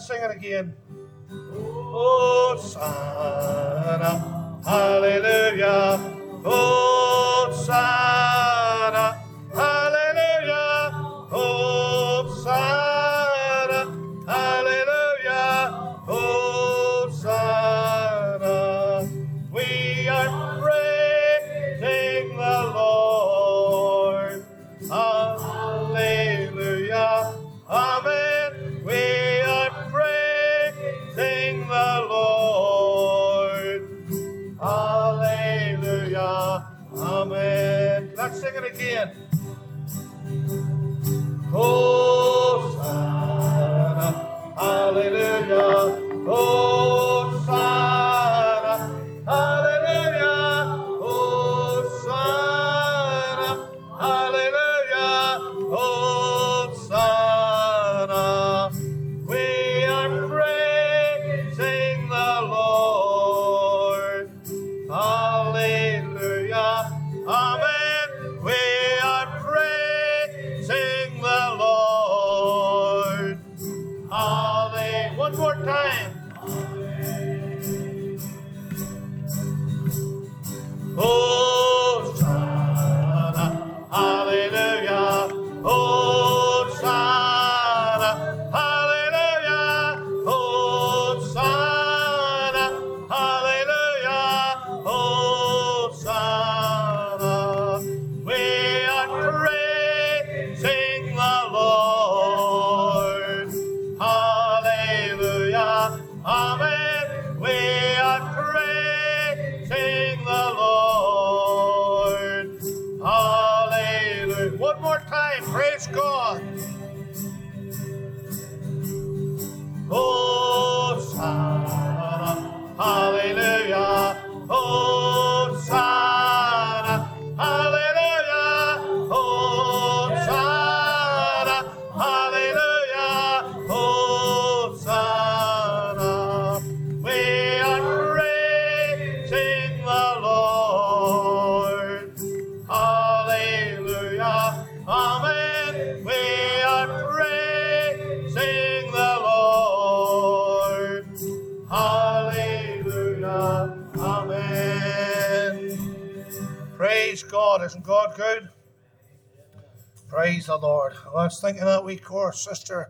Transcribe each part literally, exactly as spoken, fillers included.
Let's sing it again. Hosanna, hallelujah. Hosanna, hallelujah. Hosanna, hallelujah. Hosanna. We are praising the Lord. Hallelujah. Amen. We are praising the Lord. Hallelujah. Amen. Let's sing it again. Hosanna. Hallelujah. Hosanna. Hallelujah. Hosanna. Hallelujah. Hosanna. We are praising the Lord. Hallelujah. Amen. We are praising the Lord. Hallelujah. One more time. Hosanna. Hallelujah. Hosanna. Hallelujah. Hosanna. Hallelujah. Hosanna. We are praising the Lord. Hallelujah. Amen. We are praising the Lord. Hallelujah. One more time. Praise God. Hosanna. Hallelujah. Hosanna. Hallelujah. Hosanna. Hallelujah. Hosanna. We are praising the Lord. Hallelujah. Amen. We are praising the Lord. Hallelujah. Amen. Praise God. Isn't God good? Praise the Lord. I was thinking that wee chorus, sister.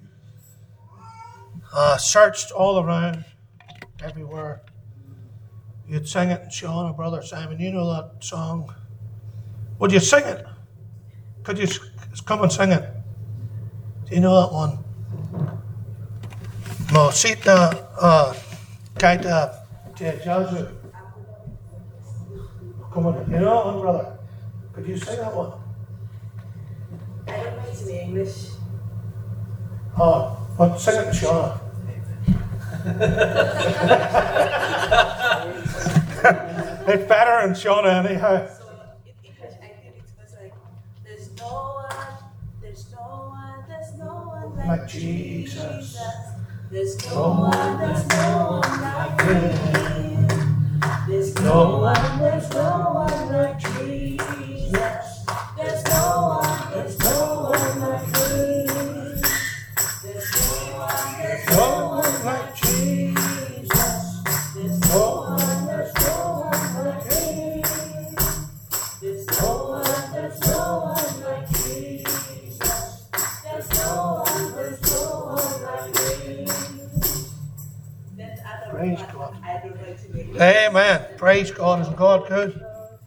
Uh, searched all around, everywhere. You'd sing it, Sean and Brother Simon. You know that song. Would you sing it? Could you come and sing it? Do you know that one? Mosita, uh, Kaita, Jazu. Come on, you know that one, brother? Could you sing that one? I don't know it in English. Oh, but sing it, Sean. It's better in Sean anyhow. So in English, I think it was like, there's no one, there's no one, there's no one like, Like Jesus. Jesus. There's no one, there's no one like Him. There's no one, there's no one like Jesus. There's no one, there's no one like Him. There's no one, there's No one like Jesus. There's No no one, there's no one like Him. There's no one, there's no one like Jesus. There's no one, there's no one like Him. That's other Praise one, God. I don't know it in English. Amen. Praise God. Isn't God good?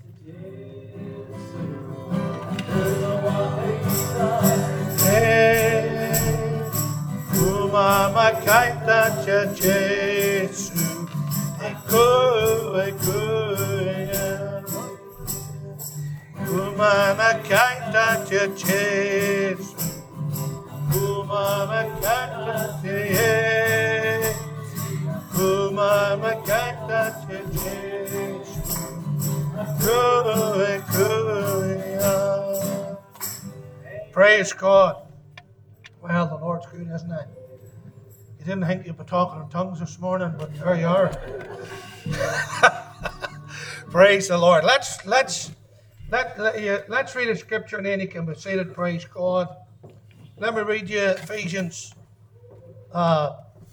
Hey, Kumama kaita cha Jesu, eko eko ya. Kumama kaita cha Jesu, Kumama kaita cha Jesu, Kumama kaita cha Jesu, eko eko ya. Praise God. Well, the Lord's good, isn't He? You didn't think you'd be talking in tongues this morning, but there you are. Praise the Lord. Let's let's let, let you, let's read a scripture and then you can be seated. Praise God. Let me read you Ephesians uh,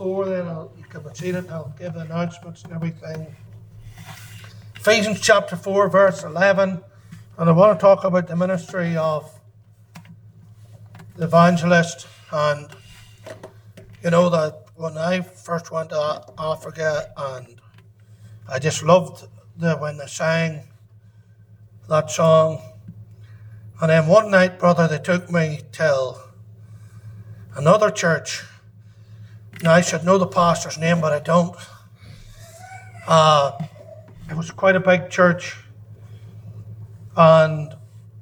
four, then I'll, you can see it, I'll give the announcements and everything. Ephesians chapter four, verse eleven. And I want to talk about the ministry of the evangelist. And you know that when I first went to Africa, and I just loved the when they sang that song. And then one night, brother, they took me till another church. Now, I should know the pastor's name, but I don't. Uh, it was quite a big church. And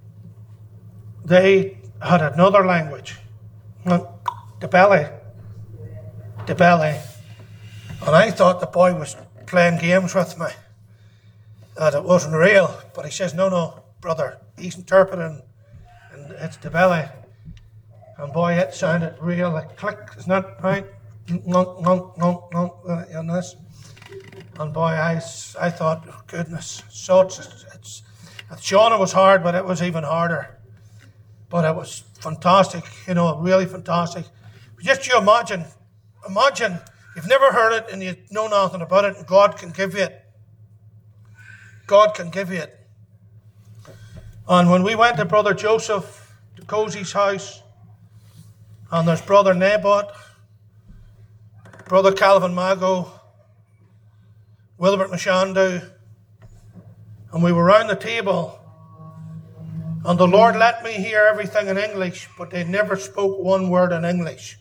they had another language. Debele. Debele. And I thought the boy was playing games with me, that it wasn't real. But he says, no, no, brother, he's interpreting, and it's Debele. And boy, it sounded real, like click, isn't that right? Nunk, nunk, nunk, nunk, on this. And boy, I, I thought, oh, goodness. So it's, it's, Shauna was hard, but it was even harder. But it was fantastic, you know, really fantastic. Just you imagine, imagine, you've never heard it and you know nothing about it, and God can give you it. God can give you it. And when we went to Brother Joseph, to Cozy's house, and there's Brother Naboth, Brother Calvin Mago, Wilbert Mashandu, and we were round the table, and the Lord let me hear everything in English, but they never spoke one word in English.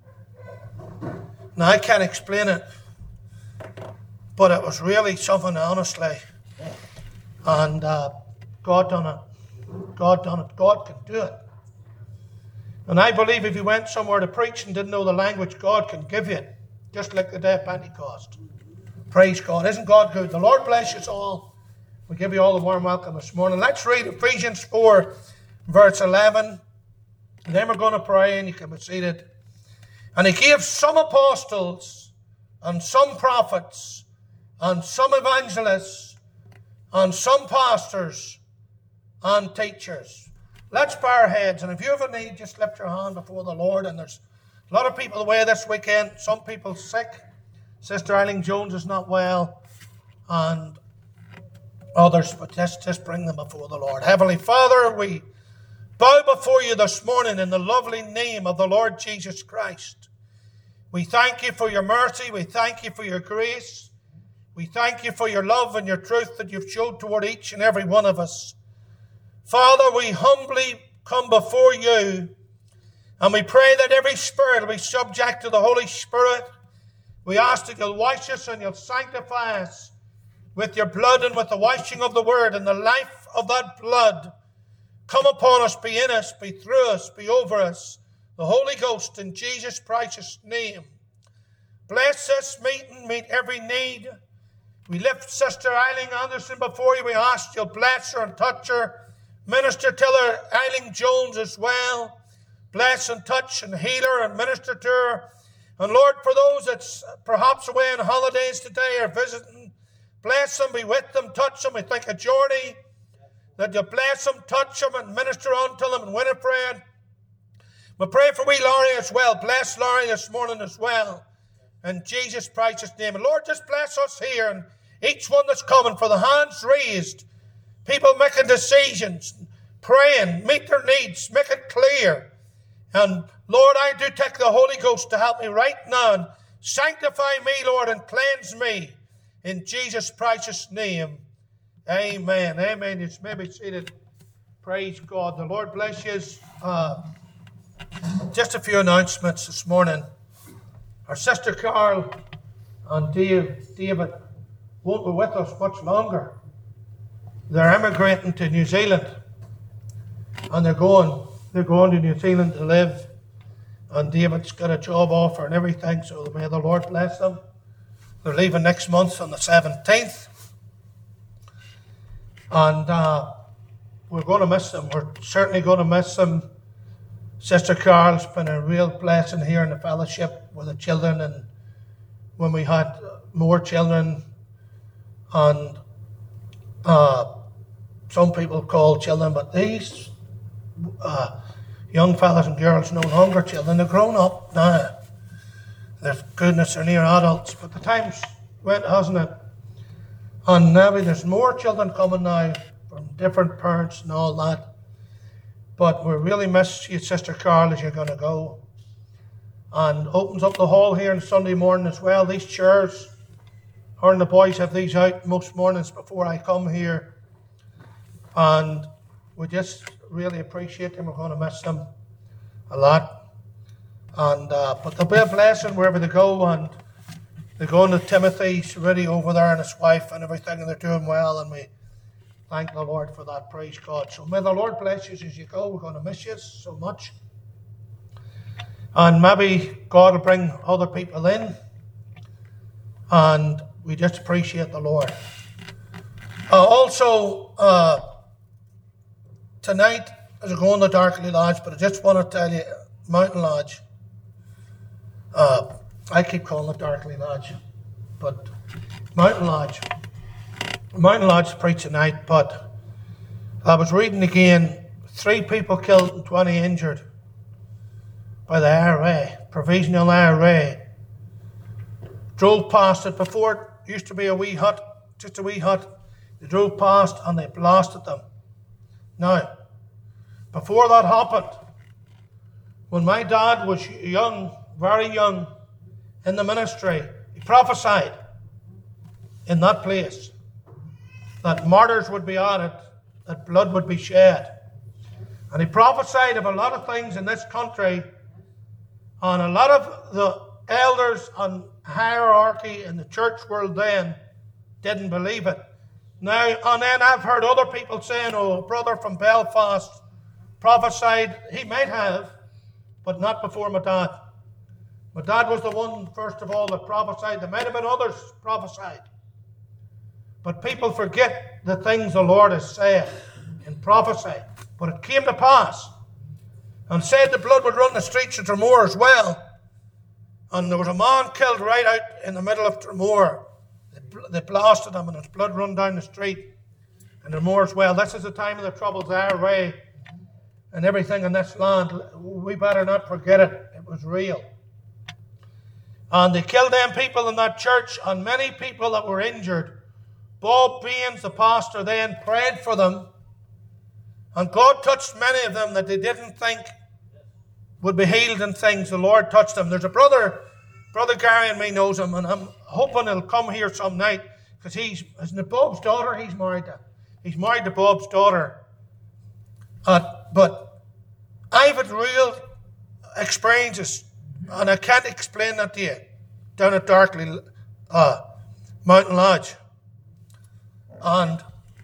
Now, I can't explain it, but it was really something, honestly. And uh, God done it. God done it. God can do it. And I believe if you went somewhere to preach and didn't know the language, God can give you it, just like the day of Pentecost. Praise God. Isn't God good? The Lord bless you all. We give you all a warm welcome this morning. Let's read Ephesians four, verse eleven. And then we're going to pray, and you can be seated. And he gave some apostles, and some prophets, and some evangelists, and some pastors, and teachers. Let's bow our heads. And if you have a need, just lift your hand before the Lord. And there's a lot of people away this weekend. Some people sick. Sister Eileen Jones is not well. And others, but just, just bring them before the Lord. Heavenly Father, we bow before you this morning in the lovely name of the Lord Jesus Christ. We thank you for your mercy. We thank you for your grace. We thank you for your love and your truth that you've showed toward each and every one of us. Father, we humbly come before you, and we pray that every spirit will be subject to the Holy Spirit. We ask that you'll wash us and you'll sanctify us with your blood and with the washing of the word, and the life of that blood come upon us, be in us, be through us, be over us. The Holy Ghost in Jesus' precious name. Bless this meeting, meet every need. We lift Sister Eileen Anderson before you. We ask you'll bless her and touch her. Minister to her, Eileen Jones as well. Bless and touch and heal her and minister to her. And Lord, for those that's perhaps away on holidays today or visiting, bless them, be with them, touch them. We think of Jordy, that you bless them, touch them, and minister unto them, and Winifred. We pray for wee Laurie as well. Bless Laurie this morning as well. In Jesus' precious name. And Lord, just bless us here, and each one that's coming, for the hands raised, people making decisions, praying, meet their needs, make it clear. And Lord, I do take the Holy Ghost to help me right now, and sanctify me, Lord, and cleanse me. In Jesus' precious name. Amen. Amen. You may be seated. Praise God. The Lord bless you. Uh, just a few announcements this morning. Our sister Carl and Dave, David won't be with us much longer. They're emigrating to New Zealand. And they're going, they're going to New Zealand to live. And David's got a job offer and everything, so may the Lord bless them. They're leaving next month on the seventeenth. And uh, we're going to miss them. We're certainly going to miss them. Sister Carl's been a real blessing here in the fellowship with the children, and when we had more children, and uh, some people call children, but these uh, young fellas and girls no longer children. They're grown up now. There's goodness, they're near adults, but the time's went, hasn't it? And maybe there's more children coming now from different parents and all that. But we really miss you, Sister Carl, as you're going to go. And opens up the hall here on Sunday morning as well. These chairs, her and the boys have these out most mornings before I come here. And we just really appreciate them. We're going to miss them a lot. And uh, but they'll be a blessing wherever they go. And they're going to Timothy's really over there and his wife and everything, and they're doing well. And we thank the Lord for that. Praise God. So may the Lord bless you as you go. We're going to miss you so much. And maybe God will bring other people in. And we just appreciate the Lord. Uh, also, uh, tonight, as we're going to Darkley Lodge, but I just want to tell you, Mountain Lodge, uh, I keep calling it Darkley Lodge, but Mountain Lodge. Mountain Lodge is preaching tonight, but I was reading again, three people killed and twenty injured by the I R A, provisional I R A. Drove past it before, it used to be a wee hut, just a wee hut. They drove past and they blasted them. Now, before that happened, when my dad was young, very young, in the ministry, he prophesied in that place that martyrs would be added, that blood would be shed. And he prophesied of a lot of things in this country, and a lot of the elders and hierarchy in the church world then didn't believe it. Now, and then I've heard other people saying, oh, a brother from Belfast prophesied. He might have, but not before my dad. My dad was the one, first of all, that prophesied. There might have been others prophesied. But people forget the things the Lord has said in prophecy. But it came to pass. And said the blood would run the streets of Dromore as well. And there was a man killed right out in the middle of Dromore. They blasted him and his blood run down the street. And Dromore as well. This is the time of the troubles, the I R A and everything in this land. We better not forget it. It was real. And they killed them people in that church, and many people that were injured. Bob Baines, the pastor, then prayed for them. And God touched many of them that they didn't think would be healed and things. The Lord touched them. There's a brother, Brother Gary and me knows him, and I'm hoping he'll come here some night, because he's, isn't it Bob's daughter he's married to? He's married to Bob's daughter. Uh, but I've had real experiences, and I can't explain that to you, down at Darkley uh, Mountain Lodge. And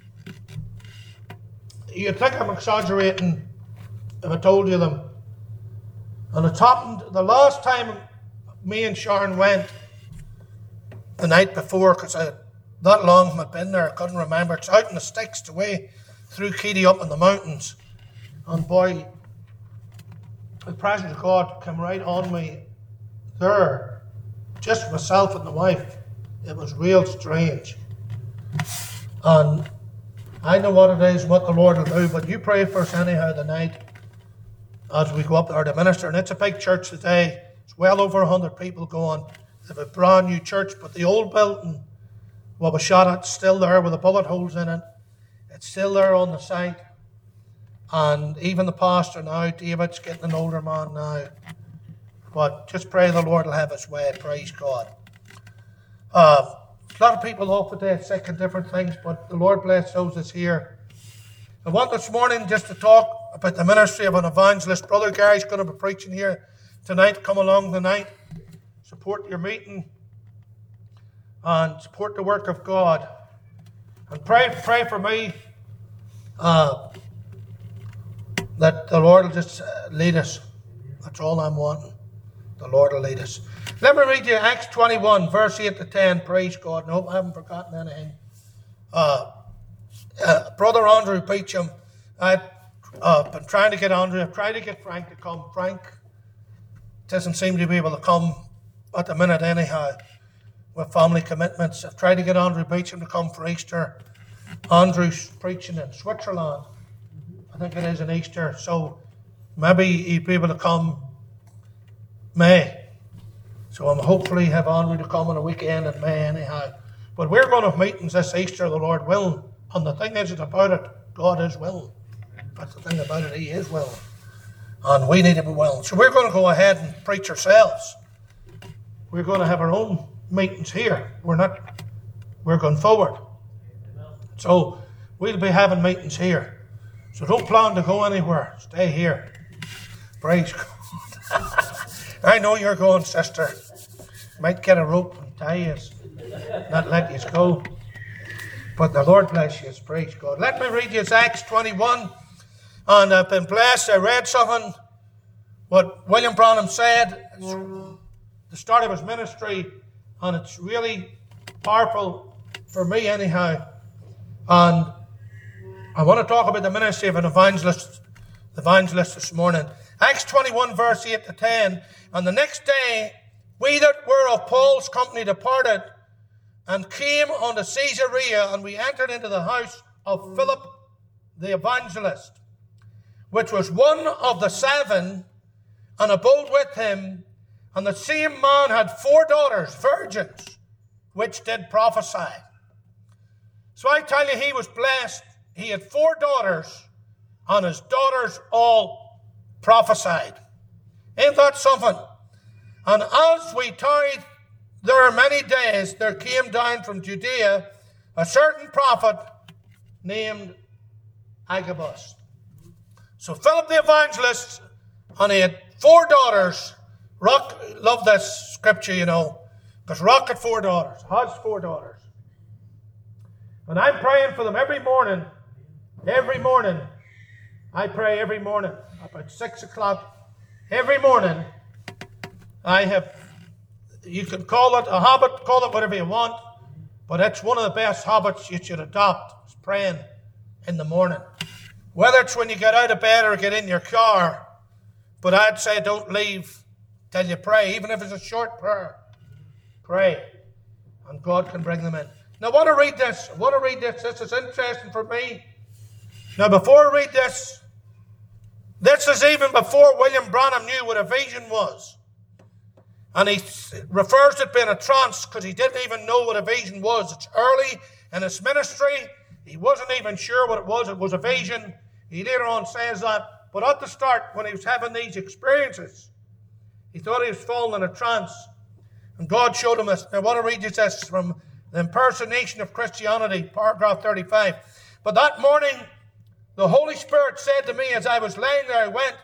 you'd think I'm exaggerating if I told you them. And it's happened the last time me and Sharon went, the night before, because I that long I'd been there, I couldn't remember. It's out in the sticks, the way through Keady up in the mountains. And boy, the presence of God came right on me there, just myself and the wife. It was real strange. And I know what it is, what the Lord will do, but you pray for us anyhow tonight as we go up there to minister. And it's a big church today. It's well over one hundred people going. They have a brand new church, but the old building, what was shot at, still there with the bullet holes in it. It's still there on the site. And even the pastor now, David's getting an older man now. But just pray the Lord will have his way. Praise God. Uh, a lot of people off today sick and different things, but the Lord bless those that's here. I want this morning just to talk about the ministry of an evangelist. Brother Gary's going to be preaching here tonight. Come along tonight. Support your meeting and support the work of God. And pray, pray for me uh, that the Lord will just lead us. That's all I'm wanting. The Lord will lead us. Let me read you Acts twenty-one, verse eight to ten. Praise God. No, I haven't forgotten anything. Uh, uh, Brother Andrew Beecham, I've uh, been trying to get Andrew, I've tried to get Frank to come. Frank doesn't seem to be able to come at the minute anyhow, with family commitments. I've tried to get Andrew Beecham to come for Easter. Andrew's preaching in Switzerland. I think it is in Easter. So maybe he'd be able to come May. So I'm hopefully have Andrew to come on a weekend in May anyhow. But we're going to have meetings this Easter, the Lord willing. And the thing is about it, God is willing. That's the thing about it, He is willing. And we need to be willing. So we're going to go ahead and preach ourselves. We're going to have our own meetings here. We're not, we're going forward. So we'll be having meetings here. So don't plan to go anywhere. Stay here. Praise God. I know you're going, sister. Might get a rope and tie you, not let you go. But the Lord bless you. Praise God. Let me read you Acts twenty-one. And I've been blessed. I read something, what William Branham said. It's the start of his ministry. And it's really powerful for me anyhow. And I want to talk about the ministry of an evangelist, evangelist this morning. Acts twenty-one, verse eight to ten. And the next day, we that were of Paul's company departed and came unto Caesarea, and we entered into the house of Philip the evangelist, which was one of the seven, and abode with him. And the same man had four daughters, virgins, which did prophesy. So I tell you, he was blessed. He had four daughters, and his daughters all prophesied. Ain't that something? And as we tarried there many days, there came down from Judea a certain prophet named Agabus. So Philip the evangelist, and he had four daughters. Rock, love this scripture, you know, because Rock had four daughters, has four daughters. And I'm praying for them every morning. Every morning. I pray every morning, about six o'clock. Every morning, I have, you can call it a habit, call it whatever you want, but it's one of the best habits you should adopt, is praying in the morning. Whether it's when you get out of bed or get in your car, but I'd say don't leave till you pray, even if it's a short prayer. Pray, and God can bring them in. Now, I want to read this. I want to read this. This is interesting for me. Now, before I read this, this is even before William Branham knew what a vision was. And he refers to it being a trance because he didn't even know what a vision was. It's early in his ministry. He wasn't even sure what it was. It was a vision. He later on says that. But at the start, when he was having these experiences, he thought he was falling in a trance. And God showed him this. Now, I want to read you this from The Impersonation of Christianity, paragraph thirty-five. But that morning, the Holy Spirit said to me as I was laying there, I went,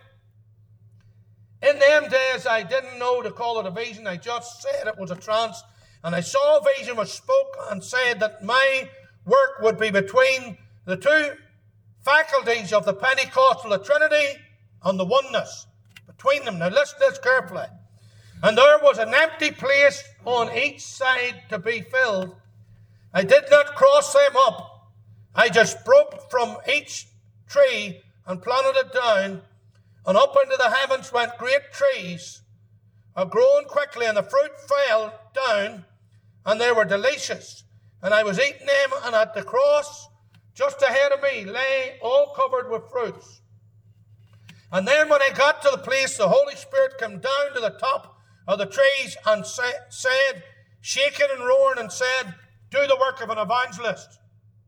in them days I didn't know to call it a vision. I just said it was a trance. And I saw a vision which spoke and said that my work would be between the two faculties of the Pentecostal, the Trinity and the oneness. Between them. Now listen to this carefully. And there was an empty place on each side to be filled. I did not cross them up. I just broke from each tree and planted it down, and up into the heavens went great trees, are growing quickly, and the fruit fell down, and they were delicious. And I was eating them, and at the cross, just ahead of me, lay all covered with fruits. And then when I got to the place, the Holy Spirit came down to the top of the trees and sa- said, shaking and roaring, and said, do the work of an evangelist.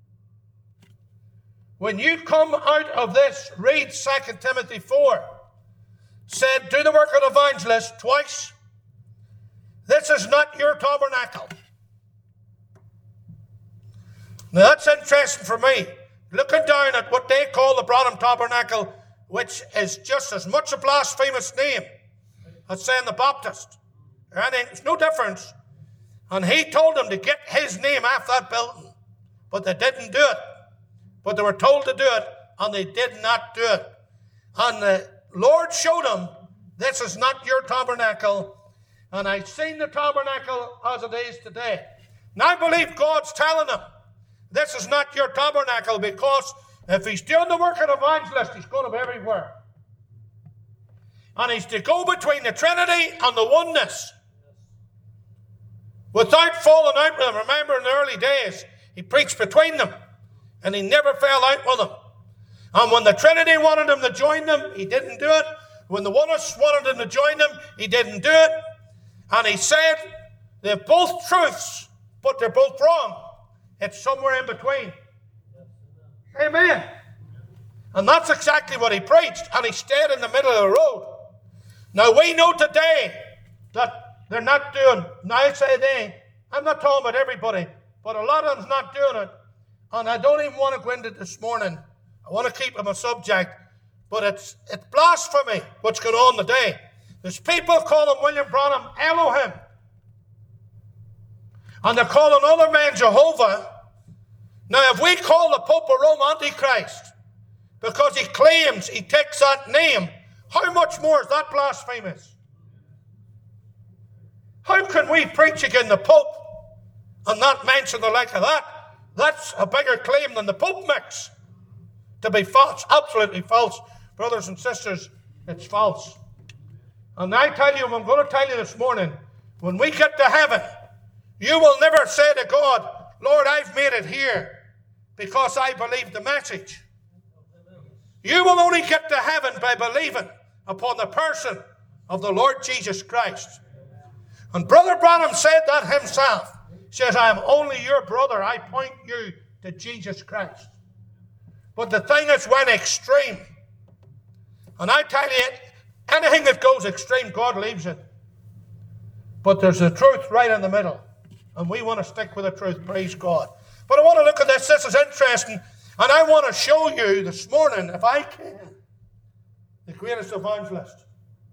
When you come out of this, read Second Timothy four. Said, do the work of an evangelist twice. This is not your tabernacle. Now that's interesting for me. Looking down at what they call the Branham Tabernacle, which is just as much a blasphemous name as saying the Baptist. And there's no difference. And he told them to get his name off that building. But they didn't do it. But they were told to do it, and they did not do it. And the Lord showed them, this is not your tabernacle. And I've seen the tabernacle as it is today. And I believe God's telling them, this is not your tabernacle, because if he's doing the work of an evangelist, he's going to be everywhere. And he's to go between the Trinity and the oneness without falling out with them. Remember, in the early days, he preached between them, and he never fell out with them. And when the Trinity wanted him to join them, he didn't do it. When the oneness wanted him to join them, he didn't do it. And he said, they're both truths, but they're both wrong. It's somewhere in between. Amen. And that's exactly what he preached. And he stayed in the middle of the road. Now we know today that they're not doing, now I say they, I'm not talking about everybody, but a lot of them's not doing it. And I don't even want to go into it this morning. I want to keep it a subject. But it's it's blasphemy what's going on today. There's people calling William Branham Elohim. And they're calling other men Jehovah. Now if we call the Pope of Rome Antichrist because he claims he takes that name, how much more is that blasphemous? How can we preach against the Pope and not mention the like of that? That's a bigger claim than the Pope makes. To be false, absolutely false. Brothers and sisters, it's false. And I tell you, I'm going to tell you this morning, when we get to heaven, you will never say to God, Lord, I've made it here because I believe the message. You will only get to heaven by believing upon the person of the Lord Jesus Christ. And Brother Branham said that himself. He says, I am only your brother. I point you to Jesus Christ. But the thing is went extreme. And I tell you, anything that goes extreme, God leaves it. But there's the truth right in the middle. And we want to stick with the truth, praise God. But I want to look at this. This is interesting. And I want to show you this morning, if I can, the greatest evangelist.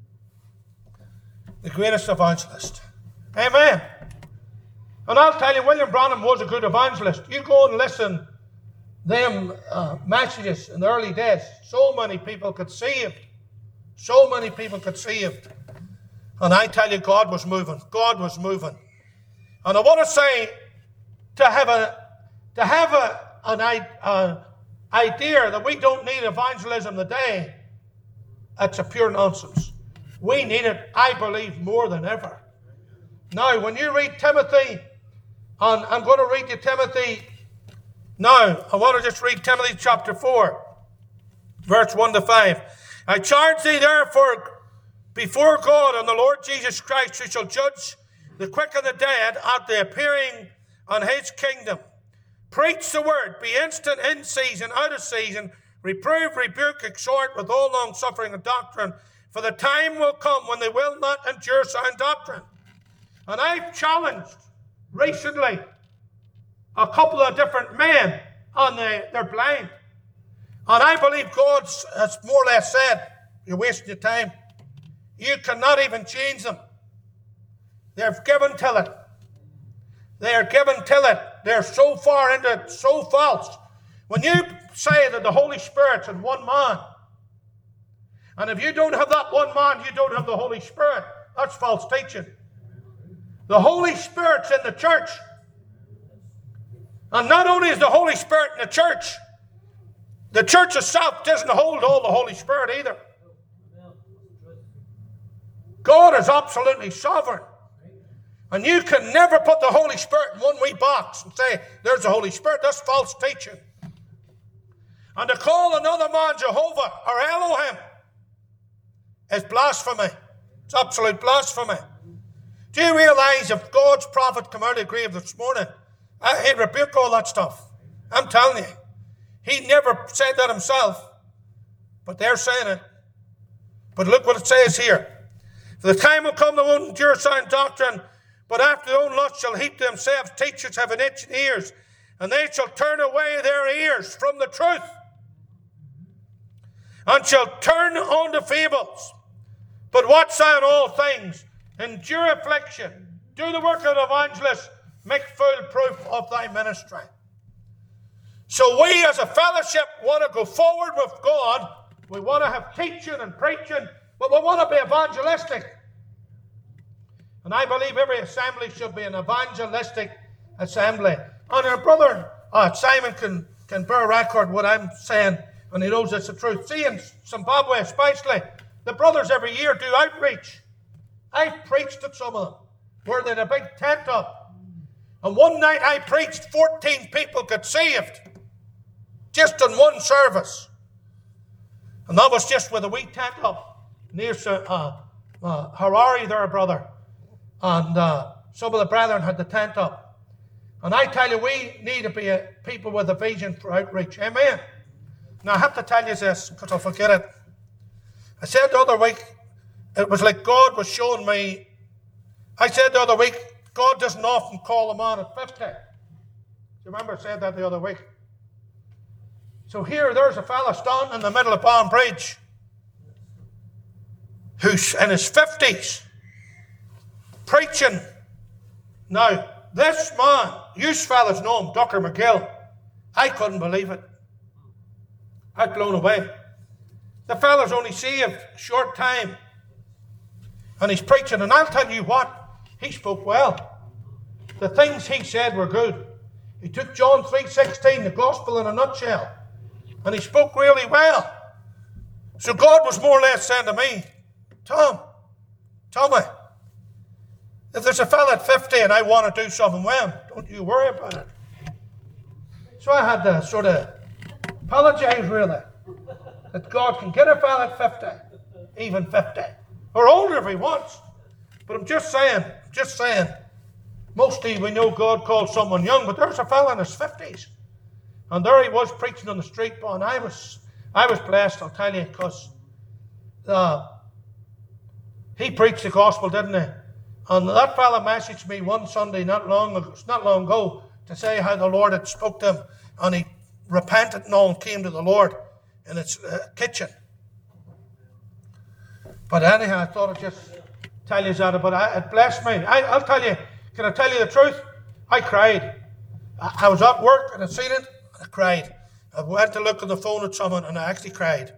The greatest evangelist. Amen. And I'll tell you, William Branham was a good evangelist. You go and listen them uh, messages in the early days. So many people got saved. So many people got saved. And I tell you, God was moving. God was moving. And I want to say, to have a to have a, an uh, idea that we don't need evangelism today, that's a pure nonsense. We need it, I believe, more than ever. Now, when you read Timothy, and I'm going to read you Timothy. Now, I want to just read Timothy chapter four, verse one to five. I charge thee therefore before God and the Lord Jesus Christ, who shall judge the quick and the dead at the appearing on his kingdom. Preach the word, be instant in season, out of season, reprove, rebuke, exhort with all long suffering and doctrine. For the time will come when they will not endure sound doctrine. And I've challenged recently a couple of different men, and they, they're blind. And I believe God has more or less said, you're wasting your time. You cannot even change them. They're given till it. They are given till it. They're so far into it, so false. When you say that the Holy Spirit's in one man, and if you don't have that one man, you don't have the Holy Spirit, that's false teaching. The Holy Spirit's in the church. And not only is the Holy Spirit in the church, the church itself doesn't hold all the Holy Spirit either. God is absolutely sovereign. And you can never put the Holy Spirit in one wee box and say, there's the Holy Spirit. That's false teaching. And to call another man Jehovah or Elohim is blasphemy. It's absolute blasphemy. Do you realize if God's prophet come out of the grave this morning, he'd rebuke all that stuff? I'm telling you. He never said that himself, but they're saying it. But look what it says here. For the time will come they won't endure sound doctrine, but after their own lust shall heap to themselves teachers having itching ears, and they shall turn away their ears from the truth, and shall turn unto fables. But watch thou in all things, endure affliction, do the work of the evangelist, make full proof of thy ministry. So we as a fellowship want to go forward with God. We want to have teaching and preaching, but we want to be evangelistic. And I believe every assembly should be an evangelistic assembly. And our brother uh, Simon can, can bear record what I'm saying, and he knows it's the truth. See, in Zimbabwe especially, the brothers every year do outreach. I've preached at some of them, where they had a big tent up. And one night I preached, fourteen people got saved, just in one service. And that was just with a wee tent up near uh, uh, Harare there, brother. and uh, some of the brethren had the tent up. And I tell you, we need to be a people with a vision for outreach. Amen. Now, I have to tell you this, because I'll forget it. I said the other week, it was like God was showing me. I said the other week, God doesn't often call a man at fifty. Do you remember I said that the other week? So here, there's a fella standing in the middle of Palm Bridge who's in his fifties, preaching. Now, this man, you fellas know him, Doctor McGill. I couldn't believe it. I'd blown away. The fella's only saved a short time. And he's preaching, and I'll tell you what, he spoke well. The things he said were good. He took John three sixteen, the gospel in a nutshell, and he spoke really well. So God was more or less saying to me, Tom, Tommy, if there's a fella at fifty and I want to do something with him, don't you worry about it. So I had to sort of apologize, really, that God can get a fella at fifty, even fifty, or older if he wants. But I'm just saying, just saying, mostly we know God calls someone young, but there's a fella in his fifties. And there he was preaching on the street, and I was, I was blessed, I'll tell you, because uh, he preached the gospel, didn't he? And that fella messaged me one Sunday, not long ago, not long ago, to say how the Lord had spoke to him, and he repented and all and came to the Lord in its uh, kitchen. But anyhow, I thought I'd just tell you that, but I, it blessed me. I, I'll tell you, can I tell you the truth? I cried. I, I was at work and I seen it, and I cried. I went to look at the phone at someone and I actually cried.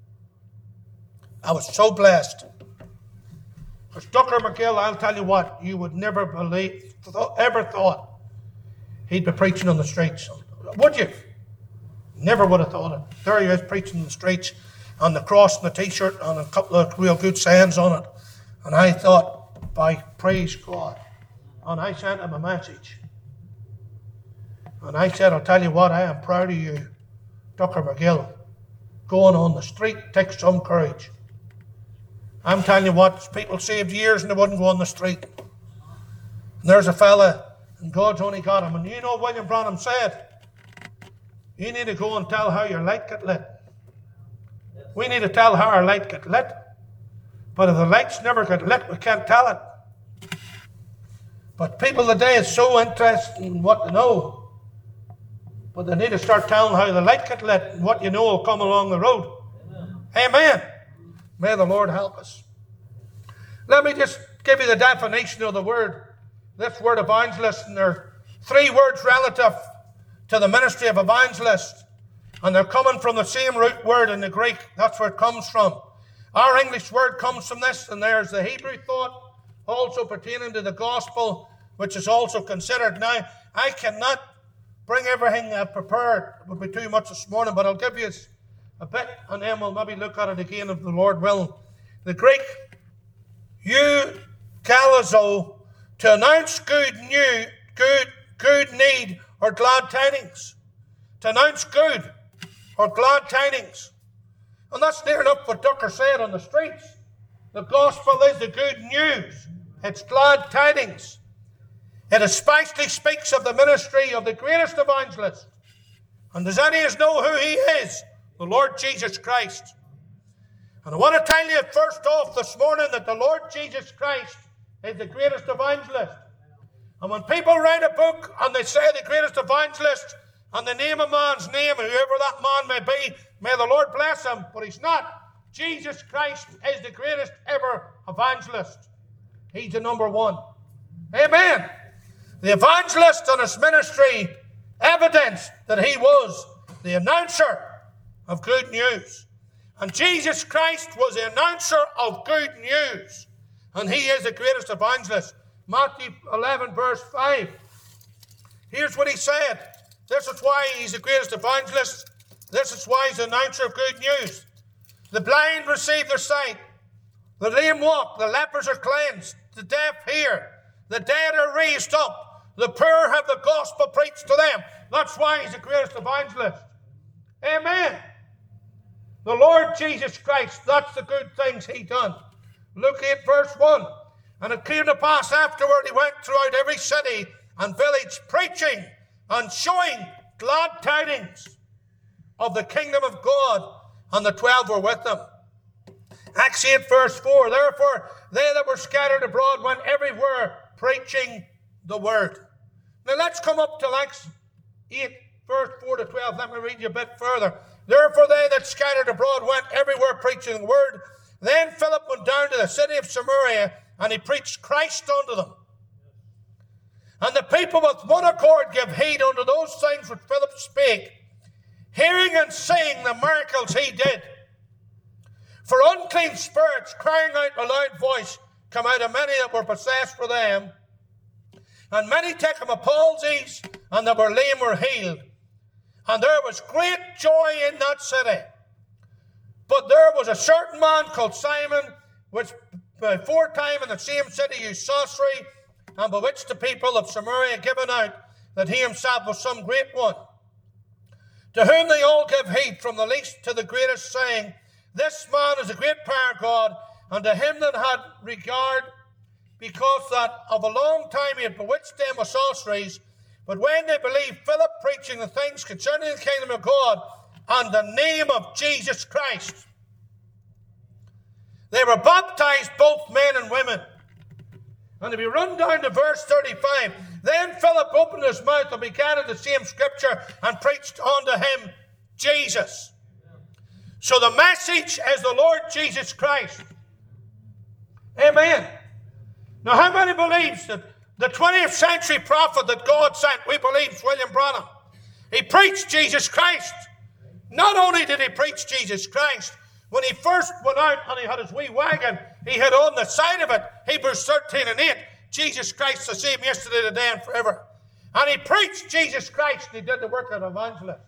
I was so blessed. Because Doctor McGill, I'll tell you what, you would never believe, ever thought he'd be preaching on the streets. Would you? Never would have thought it. There he is preaching on the streets, on the cross and the t-shirt, and a couple of real good sayings on it. And I thought, by praise God. And I sent him a message. And I said, I'll tell you what, I am proud of you, Doctor McGill. Going on the street takes some courage. I'm telling you what, people saved years and they wouldn't go on the street. And there's a fella, and God's only got him. And you know William Branham said, you need to go and tell how your light get lit. We need to tell how our light get lit. But if the lights never get lit, we can't tell it. But people today is so interested in what they know. But they need to start telling how the light get lit and what you know will come along the road. Amen. Amen. May the Lord help us. Let me just give you the definition of the word. This word evangelist, and there are three words relative to the ministry of evangelist. And they're coming from the same root word in the Greek. That's where it comes from. Our English word comes from this, and there's the Hebrew thought, also pertaining to the gospel, which is also considered. Now, I cannot bring everything I've prepared. It would be too much this morning, but I'll give you a bit, and then we'll maybe look at it again if the Lord will. The Greek, eukalizo, to announce good new, good, good need, or glad tidings. To announce good or glad tidings. And that's near enough what Ducker said on the streets. The gospel is the good news. It's glad tidings. It especially speaks of the ministry of the greatest evangelist. And does any of us know who he is? The Lord Jesus Christ. And I want to tell you first off this morning that the Lord Jesus Christ is the greatest evangelist. And when people write a book and they say the greatest evangelist, and they name a man's name, whoever that man may be, may the Lord bless him, but he's not. Jesus Christ is the greatest ever evangelist. He's the number one. Amen. The evangelist and his ministry evidenced that he was the announcer of good news. And Jesus Christ was the announcer of good news. And he is the greatest evangelist. Matthew eleven verse five. Here's what he said. This is why he's the greatest evangelist. This is why he's the announcer of good news. The blind receive their sight. The lame walk. The lepers are cleansed. The deaf hear. The dead are raised up. The poor have the gospel preached to them. That's why he's the greatest evangelist. Amen. The Lord Jesus Christ, that's the good things he done. Luke eight verse one. And it came to pass afterward, he went throughout every city and village, preaching and showing glad tidings of the kingdom of God, and the twelve were with them. Acts eight verse four, therefore they that were scattered abroad went everywhere preaching the word. Now let's come up to Acts eight verse four to twelve. Let me read you a bit further. Therefore they that scattered abroad went everywhere preaching the word. Then Philip went down to the city of Samaria, and he preached Christ unto them. And the people with one accord gave heed unto those things which Philip spake, hearing and seeing the miracles he did. For unclean spirits, crying out with a loud voice, come out of many that were possessed with them. And many taken with palsies, and that were lame were healed. And there was great joy in that city. But there was a certain man called Simon, which before time in the same city used sorcery, and bewitched the people of Samaria, giving out that he himself was some great one. To whom they all give heed, from the least to the greatest, saying, this man is a great power of God, and to him that had regard, because that of a long time he had bewitched them with sorceries. But when they believed Philip preaching the things concerning the kingdom of God, and the name of Jesus Christ, they were baptized, both men and women. And if we run down to verse thirty-five, then Philip opened his mouth and began in the same scripture and preached unto him Jesus. So the message is the Lord Jesus Christ. Amen. Now how many believes that the twentieth century prophet that God sent, we believe, is William Branham? He preached Jesus Christ. Not only did he preach Jesus Christ, when he first went out and he had his wee wagon, he had on the side of it, Hebrews thirteen and eight, Jesus Christ the same yesterday, today, and forever. And he preached Jesus Christ, and he did the work of an evangelist.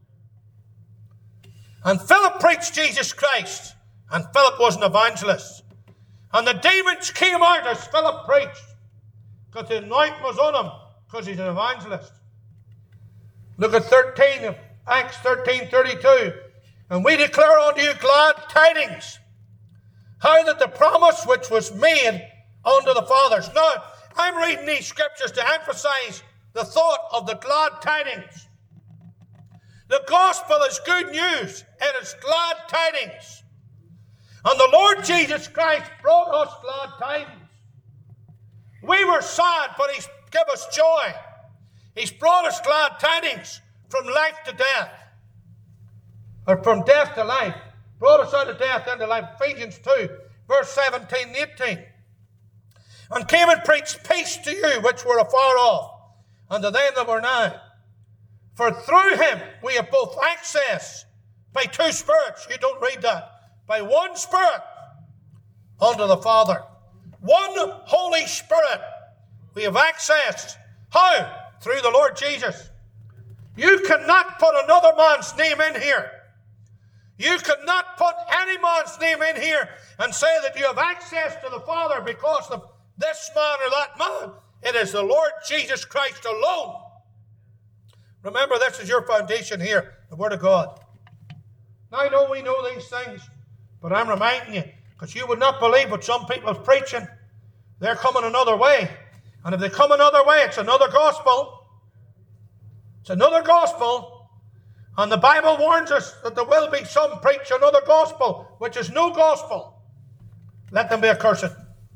And Philip preached Jesus Christ, and Philip was an evangelist. And the demons came out as Philip preached, because the anointing was on him, because he's an evangelist. Look at thirteen of Acts thirteen thirty-two. And we declare unto you glad tidings, how that the promise which was made unto the fathers. Now, I'm reading these scriptures to emphasize the thought of the glad tidings. The gospel is good news. It is glad tidings. And the Lord Jesus Christ brought us glad tidings. We were sad, but he's given us joy. He's brought us glad tidings from life to death. Or from death to life. Brought us out of death into life. Ephesians two, verse seventeen and eighteen. And came and preached peace to you which were afar off, and to them that were nigh. For through him we have both access by two spirits. You don't read that. By one Spirit unto the Father. One Holy Spirit we have access. How? Through the Lord Jesus. You cannot put another man's name in here. You cannot put any man's name in here and say that you have access to the Father because of this man or that man. It is the Lord Jesus Christ alone. Remember, this is your foundation here, the Word of God. Now, I know we know these things, but I'm reminding you, because you would not believe what some people are preaching. They're coming another way. And if they come another way, it's another gospel. It's another gospel. And the Bible warns us that there will be some preach another gospel, which is no gospel. Let them be accursed.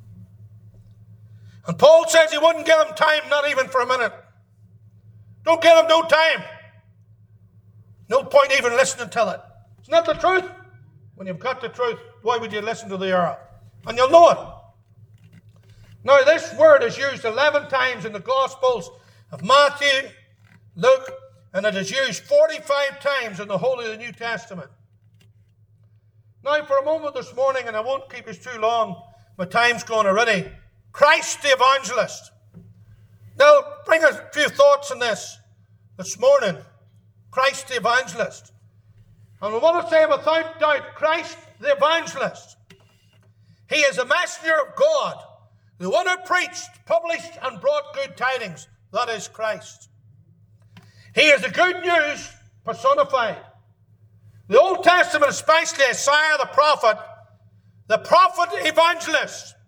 And Paul says he wouldn't give them time, not even for a minute. Don't give them no time. No point even listening to it. It's not the truth. When you've got the truth, why would you listen to the error? And you'll know it. Now, this word is used eleven times in the Gospels of Matthew, Luke, and it is used forty-five times in the whole of the New Testament. Now, for a moment this morning, and I won't keep us too long, my time's gone already. Christ the evangelist. Now, bring a few thoughts on this this morning. Christ the evangelist. And we want to say without doubt, Christ the evangelist. He is a messenger of God, the one who preached, published, and brought good tidings. That is Christ. He is the good news personified. The Old Testament, especially Isaiah the prophet, the prophet evangelist,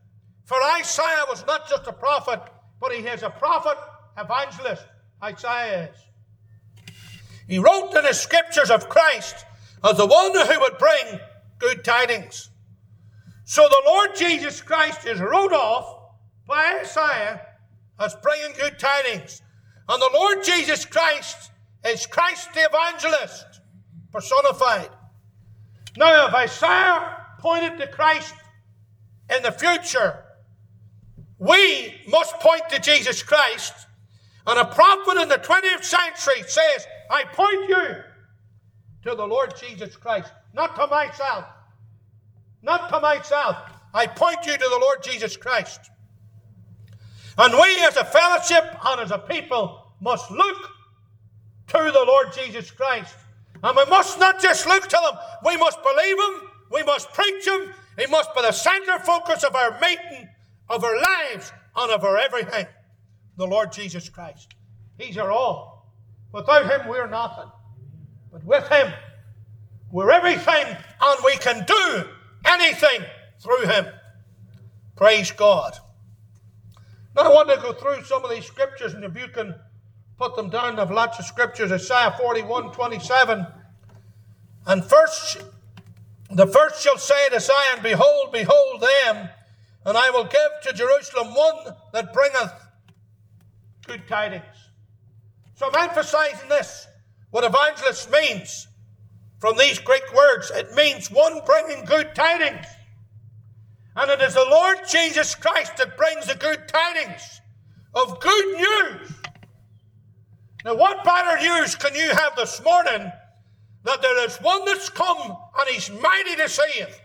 For Isaiah was not just a prophet, but he is a prophet evangelist. Isaiah is. He wrote in his scriptures of Christ as the one who would bring good tidings. So the Lord Jesus Christ is wrote off by Isaiah as bringing good tidings. And the Lord Jesus Christ is Christ the evangelist personified. Now, if Isaiah pointed to Christ in the future, we must point to Jesus Christ. And a prophet in the twentieth century says, I point you to the Lord Jesus Christ, not to myself. Not to myself. I point you to the Lord Jesus Christ. And we as a fellowship and as a people must look to the Lord Jesus Christ. And we must not just look to him, we must believe him, we must preach him, he must be the center focus of our meeting, of our lives, and of our everything. The Lord Jesus Christ. He's our all. Without him, we're nothing. But with him, we're everything, and we can do anything through him. Praise God. Now I want to go through some of these scriptures, and if you can put them down, I have lots of scriptures. Isaiah forty-one twenty-seven. And first, the first shall say to Zion, Behold, behold them, and I will give to Jerusalem one that bringeth good tidings. So I'm emphasizing this, what evangelist means from these Greek words. It means one bringing good tidings. And it is the Lord Jesus Christ that brings the good tidings of good news. Now, what better news can you have this morning that there is one that's come and he's mighty to save?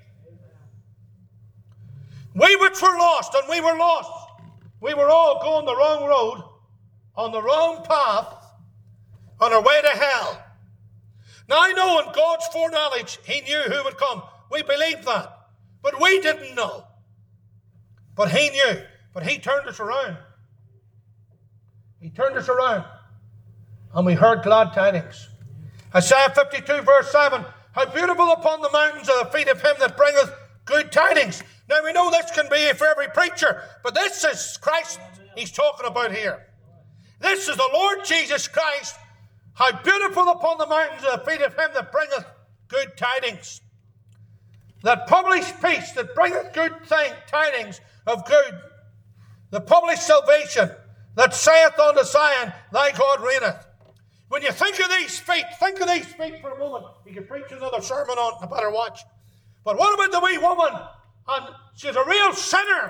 We which were lost, and we were lost. We were all going the wrong road, on the wrong path, on our way to hell. Now I know in God's foreknowledge, he knew who would come. We believed that. But we didn't know. But he knew. But he turned us around. He turned us around. And we heard glad tidings. Isaiah fifty-two verse seven. How beautiful upon the mountains are the feet of him that bringeth good tidings. Now we know this can be for every preacher. But this is Christ he's talking about here. This is the Lord Jesus Christ. How beautiful upon the mountains are the feet of him that bringeth good tidings. That published peace, that bringeth good thing, tidings of good. The published salvation, that saith unto Zion, Thy God reigneth. When you think of these feet, think of these feet for a moment. You can preach another sermon on, I better watch. But what about the wee woman? And she's a real sinner.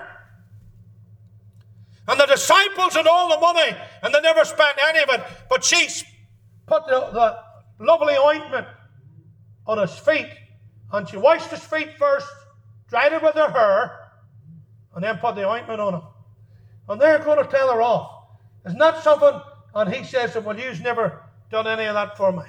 And the disciples had all the money, and they never spent any of it. But she put the, the lovely ointment on his feet, and she washed his feet first, dried it with her hair, and then put the ointment on him. And they're going to tell her off. Isn't that something? And he says, well, you've never done any of that for me.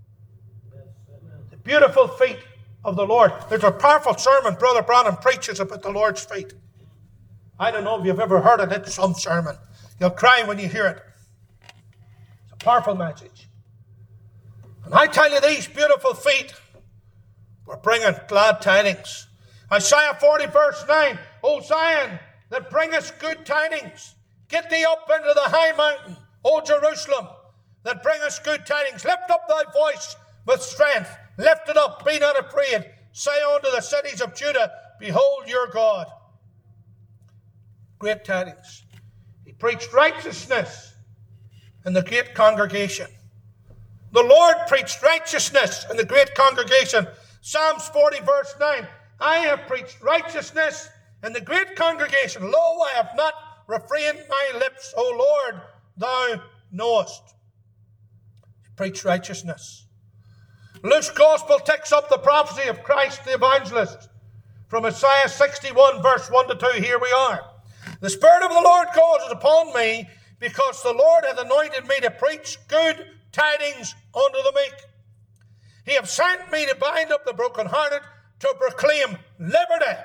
The beautiful feet of the Lord. There's a powerful sermon Brother Branham preaches about the Lord's feet. I don't know if you've ever heard it. It's some sermon. You'll cry when you hear it. It's a powerful message. And I tell you, these beautiful feet were bringing glad tidings. Isaiah forty verse nine. O Zion, that bringest good tidings. Get thee up into the high mountain, O Jerusalem, that bringest good tidings. Lift up thy voice with strength. Lift it up, be not afraid. Say unto the cities of Judah, Behold your God. Great tidings. He preached righteousness in the great congregation. The Lord preached righteousness in the great congregation. Psalms forty verse nine. I have preached righteousness in the great congregation. Lo, I have not refrained my lips. O Lord, thou knowest. He preached righteousness. Luke's gospel takes up the prophecy of Christ the evangelist. From Isaiah sixty-one verse one to two, here we are. The Spirit of the Lord God is upon me, because the Lord hath anointed me to preach good tidings unto the meek. He hath sent me to bind up the brokenhearted, to proclaim liberty.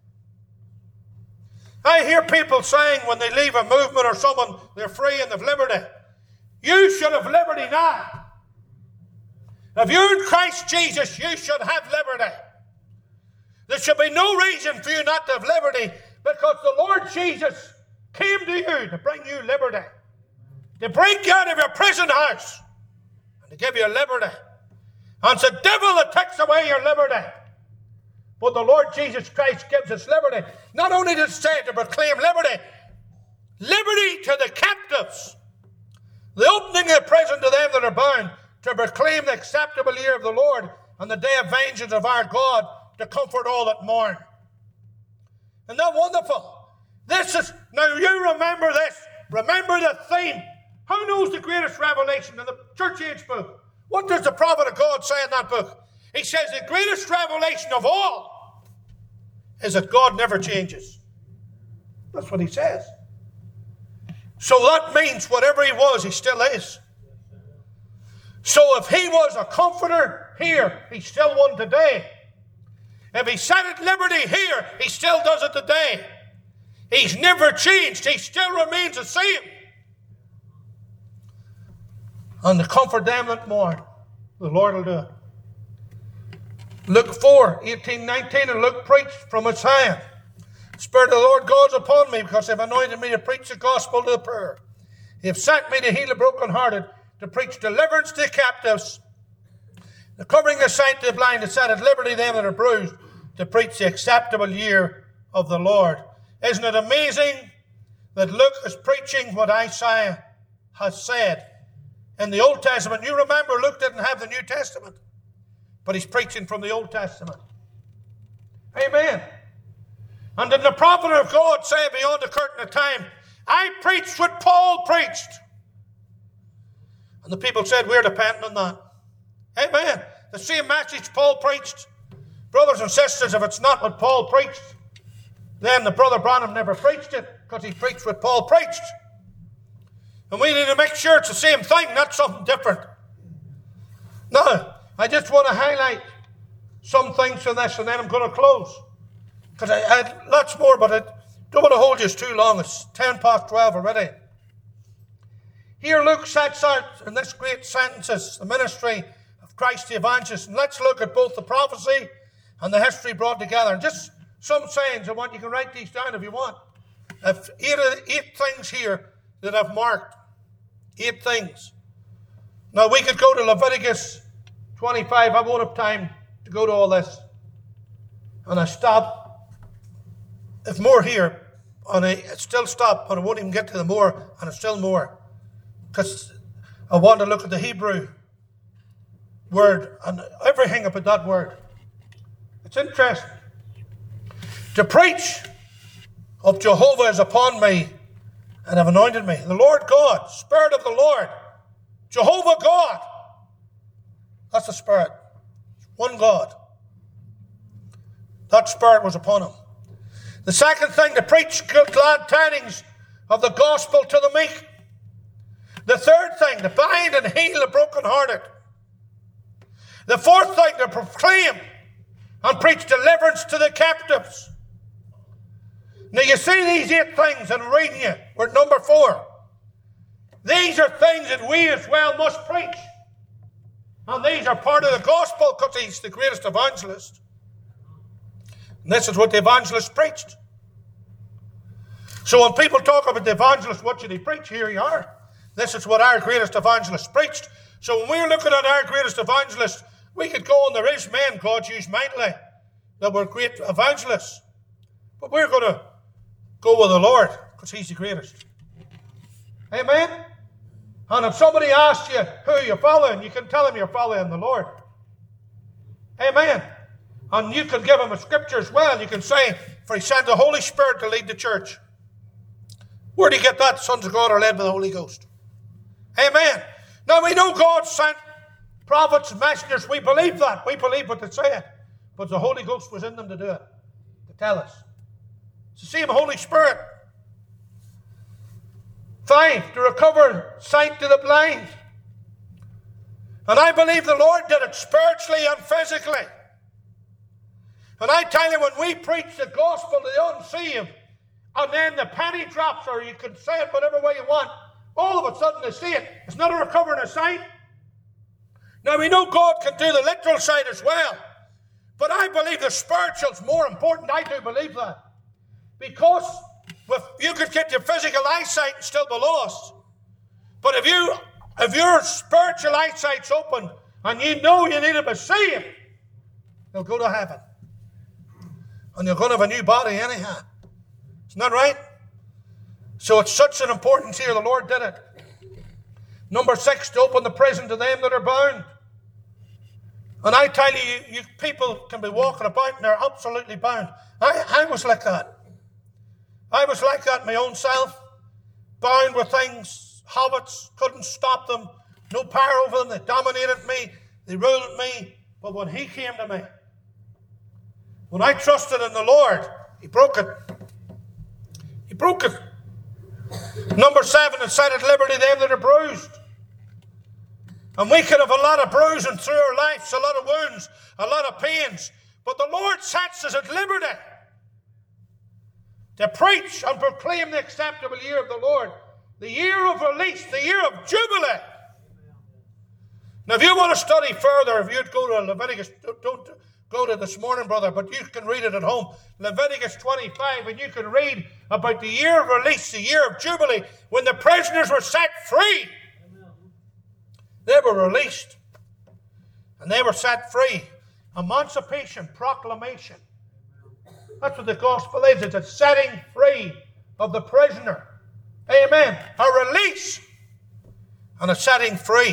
I hear people saying when they leave a movement or someone, they're free and they've liberty. You should have liberty now. If you're in Christ Jesus, you should have liberty. There should be no reason for you not to have liberty, Because the Lord Jesus came to you to bring you liberty, to break you out of your prison house, and to give you liberty. And it's the devil that takes away your liberty. But the Lord Jesus Christ gives us liberty. Not only does it say to proclaim liberty, liberty to the captives, the opening of prison to them that are bound, to proclaim the acceptable year of the Lord and the day of vengeance of our God, to comfort all that mourn. Isn't that wonderful? This is, now you remember this. Remember the theme. Who knows the greatest revelation in the church age book? What does the prophet of God say in that book? He says the greatest revelation of all is that God never changes. That's what he says. So that means whatever he was, he still is. So if he was a comforter here, he's still one today. If he set at liberty here, he still does it today. He's never changed. He still remains the same. And to comfort them that mourn, the Lord will do it. Luke four, eighteen, nineteen, and Luke preached from Isaiah. The Spirit of the Lord God is upon me, because they've anointed me to preach the gospel to the poor. They have sent me to heal the brokenhearted, to preach deliverance to the captives, the covering the sight to the blind, to set at liberty them that are bruised, to preach the acceptable year of the Lord. Isn't it amazing that Luke is preaching what Isaiah has said in the Old Testament? You remember Luke didn't have the New Testament, but he's preaching from the Old Testament. Amen. And did the prophet of God say beyond the curtain of time, I preached what Paul preached? And the people said, we're dependent on that. Amen. The same message Paul preached. Brothers and sisters, if it's not what Paul preached, then the brother Branham never preached it, because he preached what Paul preached. And we need to make sure it's the same thing, not something different. Now, I just want to highlight some things from this, and then I'm going to close. Because I, I had lots more, but I don't want to hold you too long. It's ten past twelve already. Here Luke sets out in this great sentences the ministry of Christ the Evangelist. And let's look at both the prophecy and the history brought together. And just some sayings I want. You can write these down if you want. I've eight, eight things here that I've marked. Eight things. Now we could go to Leviticus twenty-five. I won't have time to go to all this. And I stop. If more here, and I still stop, but I won't even get to the more, and it's still more. Because I want to look at the Hebrew word and everything about that word. It's interesting. To preach of Jehovah is upon me, and have anointed me. The Lord God, Spirit of the Lord, Jehovah God. That's the Spirit. One God. That Spirit was upon him. The second thing, to preach glad tidings of the gospel to the meek. The third thing, to bind and heal the brokenhearted. The fourth thing, to proclaim and preach deliverance to the captives. Now you see these eight things, and I'm reading you. We're at number four. These are things that we as well must preach. And these are part of the gospel, because he's the greatest evangelist. And this is what the evangelist preached. So when people talk about the evangelist, what should he preach? Here you are. This is what our greatest evangelist preached. So when we're looking at our greatest evangelist, we could go on, there is men God used mightily that were great evangelists. But we're going to go with the Lord, because he's the greatest. Amen? And if somebody asks you who you're following, you can tell them you're following the Lord. Amen? And you can give them a scripture as well. You can say, for he sent the Holy Spirit to lead the church. Where do you get that? Sons of God are led by the Holy Ghost. Amen. Now we know God sent prophets and messengers. We believe that. We believe what they said. But the Holy Ghost was in them to do it. To tell us. It's the same Holy Spirit. Five, to recover sight to the blind. And I believe the Lord did it spiritually and physically. And I tell you, when we preach the gospel to the unsaved, and then the penny drops, or you can say it whatever way you want, all of a sudden they see it. It's not a recovering of sight. Now we know God can do the literal sight as well. But I believe the spiritual is more important. I do believe that. Because if you could get your physical eyesight and still be lost. But if you if your spiritual eyesight's open and you know you need to be saved, you'll go to heaven. And you're going to have a new body anyhow. Isn't that right? So it's such an importance here. The Lord did it. Number six, to open the prison to them that are bound. And I tell you, you, you people can be walking about and they're absolutely bound. I, I was like that. I was like that my own self. Bound with things, habits, couldn't stop them. No power over them. They dominated me. They ruled me. But when He came to me, when I trusted in the Lord, He broke it. He broke it. Number seven, it set at liberty them that are bruised. And we can have a lot of bruising through our lives, a lot of wounds, a lot of pains. But the Lord sets us at liberty to preach and proclaim the acceptable year of the Lord, the year of release, the year of jubilee. Now, if you want to study further, if you'd go to Leviticus, don't go to this morning, brother, but you can read it at home. Leviticus twenty-five, and you can read about the year of release, the year of jubilee, when the prisoners were set free. They were released. And they were set free. Emancipation, proclamation. That's what the gospel is. It's a setting free of the prisoner. Amen. A release and a setting free.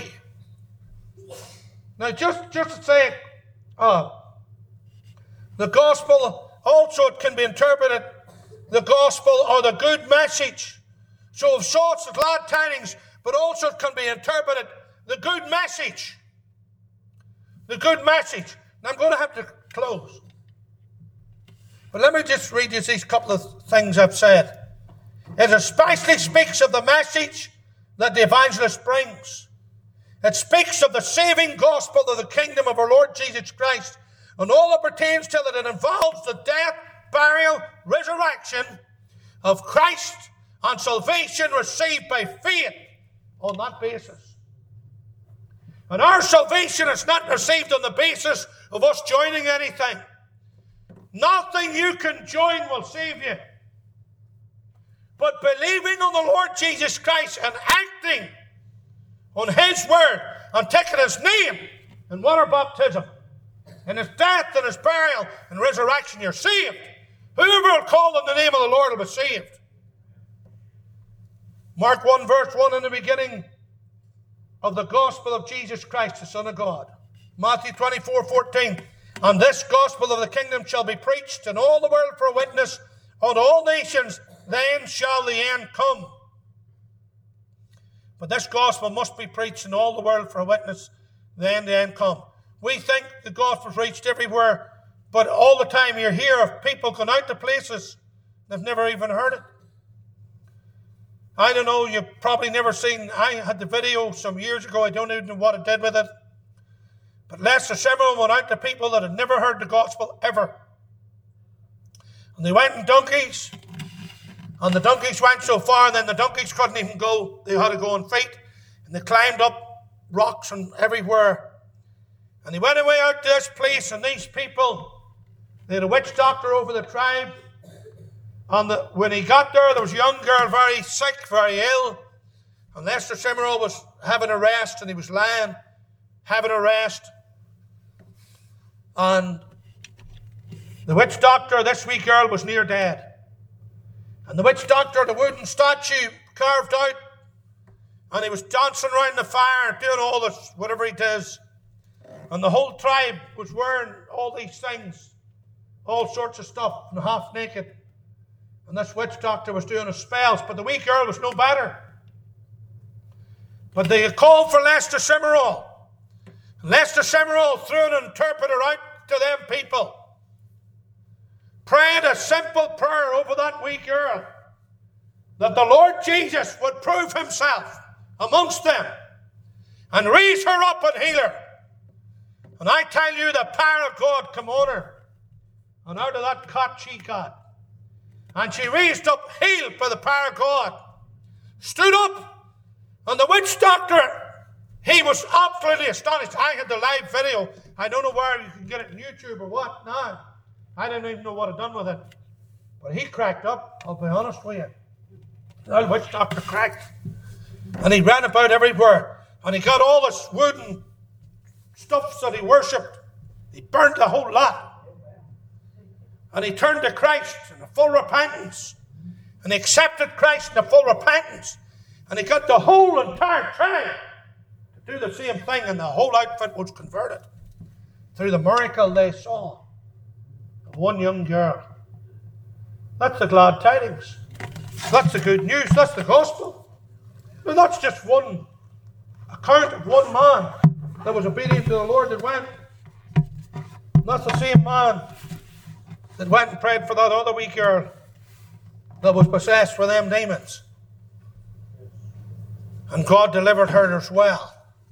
Now, just, just to say, uh, the gospel also it can be interpreted, the gospel or the good message. So of sorts of glad tidings, but also it can be interpreted the good message. The good message. Now I'm going to have to close. But let me just read you these couple of things I've said. It especially speaks of the message that the evangelist brings. It speaks of the saving gospel of the kingdom of our Lord Jesus Christ and all that pertains to it. It involves the death, burial, resurrection of Christ and salvation received by faith on that basis. And our salvation is not received on the basis of us joining anything. Nothing you can join will save you. But believing on the Lord Jesus Christ and acting on His word and taking His name in water baptism, in His death and His burial and resurrection, you're saved. Whoever will call on the name of the Lord will be saved. Mark one verse one, in the beginning of the gospel of Jesus Christ, the Son of God. Matthew twenty-four fourteen, and this gospel of the kingdom shall be preached in all the world for a witness unto all nations, then shall the end come. But this gospel must be preached in all the world for a witness, then the end come. We think the gospel's reached everywhere, but all the time you hear of people going out to places they've never even heard it. I don't know, you've probably never seen, I had the video some years ago, I don't even know what it did with it. But Lester Simmerall went out to people that had never heard the gospel ever. And they went in donkeys, and the donkeys went so far, and then the donkeys couldn't even go. They had to go on feet, and they climbed up rocks and everywhere. And they went away out to this place, and these people, they had a witch doctor over the tribe. And the, when he got there, there was a young girl, very sick, very ill. And Lester Simmerall was having a rest, and he was lying, having a rest. And the witch doctor, this wee girl, was near dead. And the witch doctor, the wooden statue carved out, and he was dancing around the fire, doing all this, whatever he does. And the whole tribe was wearing all these things, all sorts of stuff, and half naked. And this witch doctor was doing his spells, but the wee girl was no better. But they called for Lester Simmerall. Lester Simmerall threw an interpreter out to them people, prayed a simple prayer over that wee girl, that the Lord Jesus would prove Himself amongst them and raise her up and heal her. And I tell you, the power of God come on her. And out of that cot she got. And she raised up, healed by the power of God. Stood up, and the witch doctor, he was absolutely astonished. I had the live video. I don't know where you can get it on YouTube or what. No, I don't even know what I've done with it. But he cracked up, I'll be honest with you. The old witch doctor cracked. And he ran about everywhere. And he got all this wooden stuffs that he worshipped. He burned the whole lot. And he turned to Christ in a full repentance. And he accepted Christ in a full repentance. And he got the whole entire tribe to do the same thing. And the whole outfit was converted through the miracle they saw. One young girl. That's the glad tidings. That's the good news. That's the gospel. And that's just one account of one man that was obedient to the Lord that went. And that's the same man that went and prayed for that other wee girl that was possessed with them demons. And God delivered her as well.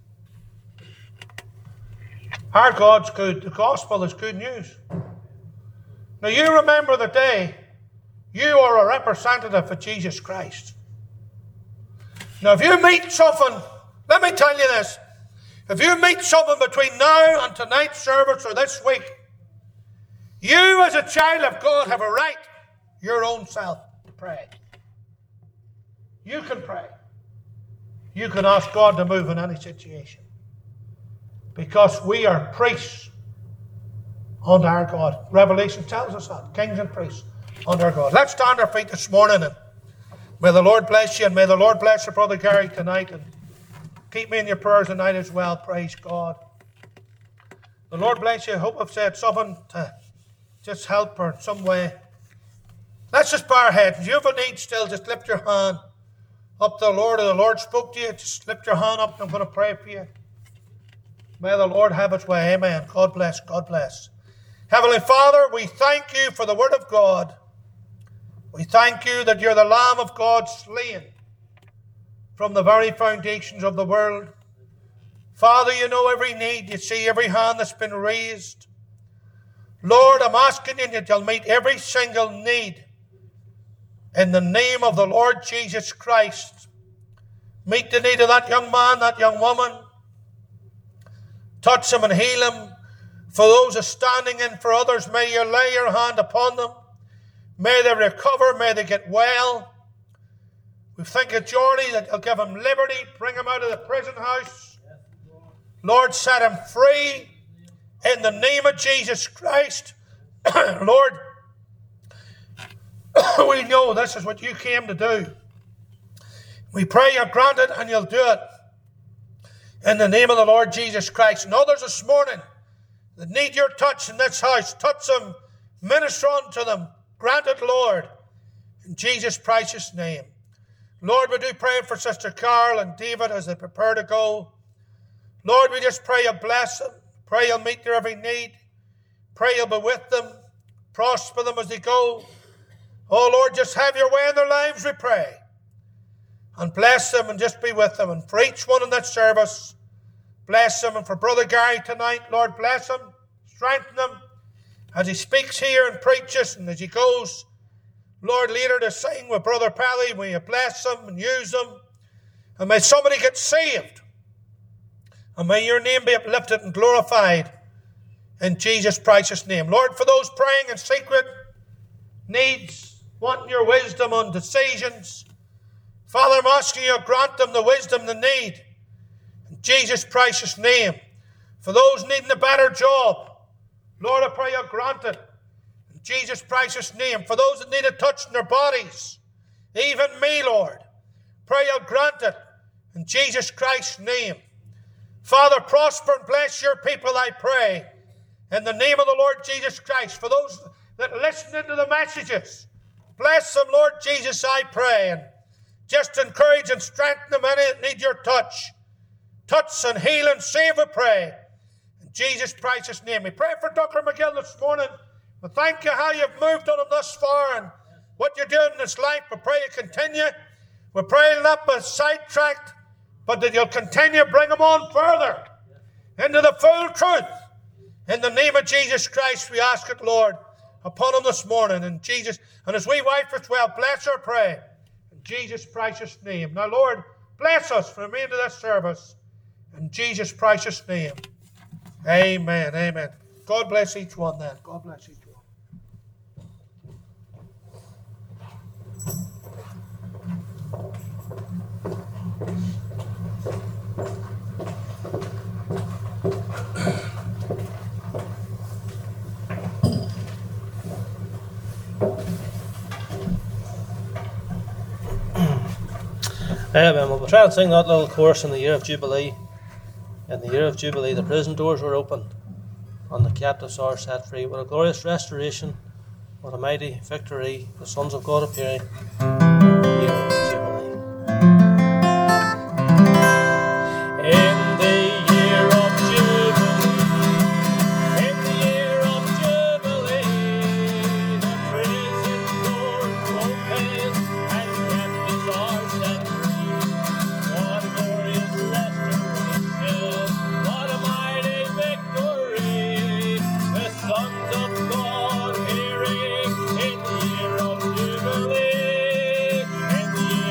Our God's good. The gospel is good news. Now you remember the day you are a representative of Jesus Christ. Now if you meet someone, let me tell you this. If you meet someone between now and tonight's service or this week, you as a child of God have a right, your own self, to pray. You can pray. You can ask God to move in any situation. Because we are priests unto our God. Revelation tells us that. Kings and priests unto our God. Let's stand our feet this morning, and may the Lord bless you, and may the Lord bless your brother Gary tonight, and keep me in your prayers tonight as well. Praise God. The Lord bless you. I hope I've said something to just help her in some way. Let's just bow our heads. If you have a need still, just lift your hand up to the Lord, or the Lord spoke to you, just lift your hand up and I'm going to pray for you. May the Lord have his way. Amen. God bless. God bless. Heavenly Father, we thank you for the word of God. We thank you that you're the Lamb of God slain from the very foundations of the world. Father, you know every need. You see every hand that's been raised. Lord, I'm asking you that you'll meet every single need in the name of the Lord Jesus Christ. Meet the need of that young man, that young woman. Touch them and heal them. For those who are standing in for others, may you lay your hand upon them. May they recover. May they get well. We thank you, Jordy, that you'll give them liberty. Bring them out of the prison house. Lord, set them free. In the name of Jesus Christ. Lord, we know this is what you came to do. We pray you'll grant it and you'll do it. In the name of the Lord Jesus Christ. And others this morning that need your touch in this house, touch them, minister unto them. Grant it, Lord, in Jesus' precious name. Lord, we do pray for Sister Carl and David as they prepare to go. Lord, we just pray you'll bless them. Pray you'll meet their every need. Pray you'll be with them. Prosper them as they go. Oh, Lord, just have your way in their lives, we pray. And bless them and just be with them. And for each one in that service, bless them. And for Brother Gary tonight, Lord, bless him. Strengthen him as he speaks here and preaches and as he goes, Lord, later to sing with Brother Pelly. May you bless them and use them. And may somebody get saved. And may your name be uplifted and glorified in Jesus' precious name. Lord, for those praying in secret, needs, wanting your wisdom on decisions, Father, I'm asking you to grant them the wisdom they need. In Jesus' precious name. For those needing a better job, Lord, I pray you grant it. In Jesus' precious name. For those that need a touch in their bodies, even me, Lord, pray you grant it. In Jesus Christ's name. Father, prosper and bless your people, I pray. In the name of the Lord Jesus Christ. For those that listen to the messages, bless them, Lord Jesus, I pray. And just encourage and strengthen them, any that need your touch. Touch and heal and save, we pray. In Jesus' precious name. We pray for Doctor McGill this morning. We thank you how you've moved on him thus far and what you're doing in his life. We pray you continue. We pray he'll not be sidetracked, but that you'll continue to bring him on further into the full truth. In the name of Jesus Christ, we ask it, Lord, upon him this morning. And Jesus, and his wee wife as well, bless her, pray. In Jesus' precious name. Now, Lord, bless us for the remainder of this service. In Jesus' precious name. Amen. Amen. God bless each one then. God bless each one. Amen. We'll try and sing that little chorus in the year of Jubilee. In the year of Jubilee, the prison doors were opened and the captives are set free. What a glorious restoration, what a mighty victory, the sons of God appearing in the year of Jubilee. In the year of Jubilee, in the year of Jubilee, the prison doors open and captives are set free. What a glorious restoration, what a mighty victory, the sons of God hearing in the year of Jubilee, in the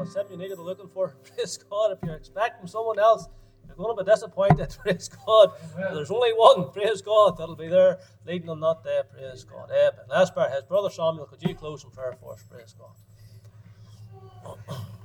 it's him you need to be looking for. Praise God. If you're expecting someone else, you're going to be disappointed. Praise God. There's only one. Praise God. That'll be there leading them that day. Praise God. Amen. Let's bear his brother Samuel. Could you close in prayer for us? Praise God.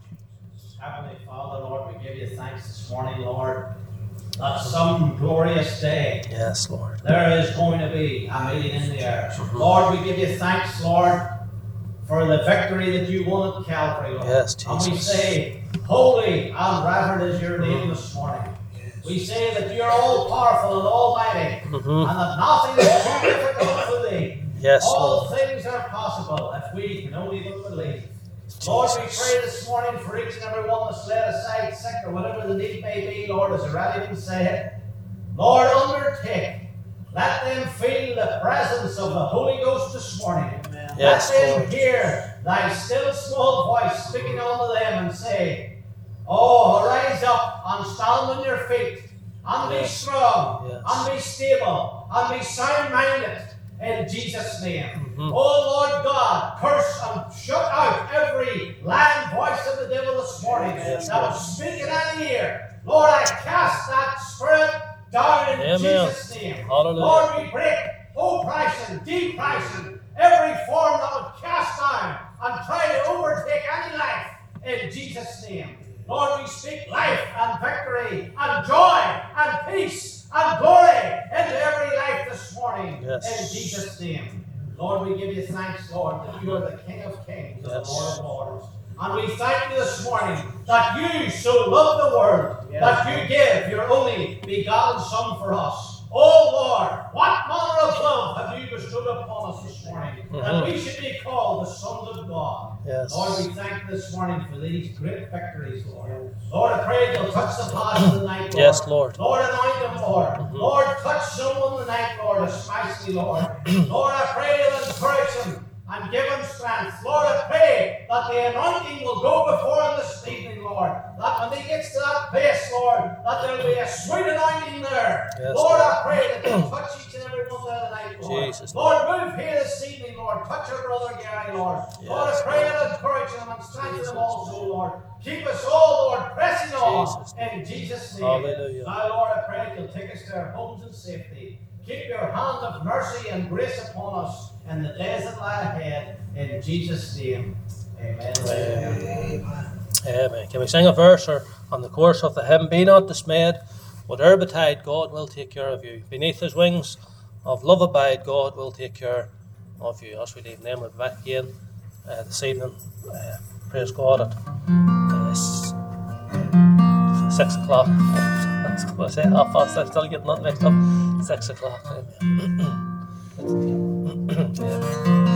Heavenly Father, Lord, we give you thanks this morning, Lord, that some glorious day Yes, Lord. there is going to be a meeting in the air. Lord, we give you thanks, Lord, for the victory that you won at Calvary, Lord. Yes, And we Jesus. say, holy and reverend is your name this morning. We say that you're all powerful and almighty, Mhm. and that nothing is too difficult for thee. Yes, All Lord. things are possible if we can only but believe. Lord, we Jesus. pray this morning for each and every one that's laid aside sick or whatever the need may be, Lord, as already been said. Lord, undertake. Let them feel the presence of the Holy Ghost this morning. Yes, Let them Lord. hear thy still small voice speaking unto them and say, oh, rise up and stand on your feet and be Yes. strong Yes. and be stable and be sound-minded in Jesus' name. Mhm. Oh Lord God, curse and shut out every lying voice of the devil this morning Yes, that Lord. will speak in any ear. Lord, I cast that spirit down in Amen. Jesus' name. Hallelujah. Lord, we break oppression, depression, every form that would cast down and try to overtake any life in Jesus' name. Lord, we speak life and victory and joy and peace and glory into every life this morning Yes. in Jesus' name. Lord, we give you thanks, Lord, that you are the King of kings and the Yes. Lord of lords. And we thank you this morning that you so loved the world that you give your only begotten Son for us. Oh Lord, what manner of love have you bestowed upon us this morning that we should be called the sons of God. Yes. Lord, we thank you this morning for these great victories, Lord. Lord, I pray you'll touch the paths of the night, Lord. Yes, Lord. Lord, anoint them, Lord. Lord, touch someone tonight, Lord, especially, Lord. Lord, I pray you'll encourage them and give them strength. Lord, I pray that the anointing will go before him this evening, Lord. That when he gets to that place, Lord, that there will be a sweet anointing there. Yes, Lord, Lord. I pray that you'll touch each and every one there tonight, Lord. Jesus. Lord, move here this evening, Lord. Touch our brother Gary, Lord. Lord, I Yes, pray Lord. you'll encourage him and strengthen Jesus. him also, Lord. Keep us all, Lord, pressing on Jesus. in Jesus' name. Hallelujah. Now, Lord, I pray you'll take us to our homes in safety. Keep your hand of mercy and grace upon us in the days that lie ahead. In Jesus' name, amen. Amen. Amen. Can we sing a verse or on the course of the hymn? Be not dismayed, whatever betide, God will take care of you. Beneath his wings of love abide, God will take care of you. As we leave them, we'll be back again uh, this evening. Uh, praise God at uh, s- six o'clock. That's what I say, half past. I'm still getting that mixed up. Six o'clock. Amen. Yeah.